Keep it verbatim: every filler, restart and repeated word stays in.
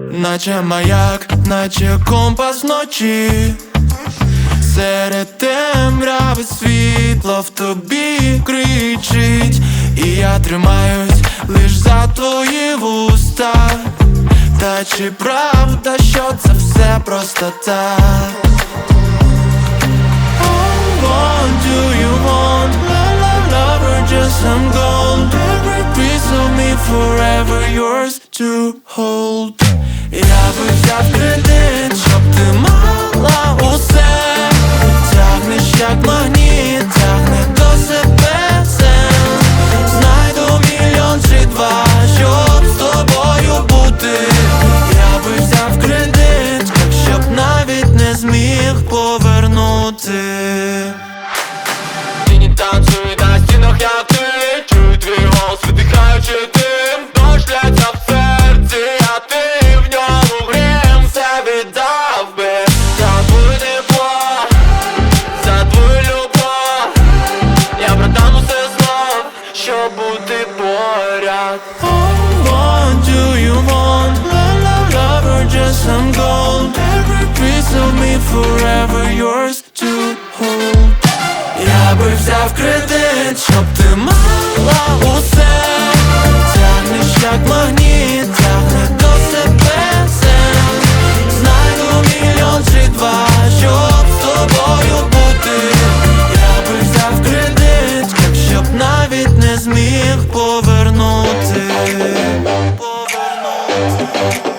наче маяк, наче компас вночі. Серед темряви світло в тобі кричить, і я тримаюсь лиш за твої вуста. Та чи правда, що це все просто так? Oh, what do you want? La la love or just some gold? Every piece of me forever yours to hold. Я би взяв кредит, щоб ти мала усе. Тягнеш як магніт, тягне до себе сенс. Знайду мільйон чи два, щоб з тобою бути. Я би взяв кредит, так щоб навіть не зміг повернути. Тіні танцюють на стінах, як ти. Чую твій голос, видихаючи дим. Дощ лється в серці, а ти в ньому грім. Все віддав би за твою тепло, за твою любов. Я продам усе знов, щоб бути поряд. Oh, what do you want? La la love or just some gold? Every piece of me forever yours to hold. Я би взяв кредит, щоб ти мала усе. Тягнеш як магніт, тягне до себе сенс. Знайду мільйон чи два, щоб з тобою бути. Я би взяв кредит, так щоб навіть не зміг повернути. Повернути.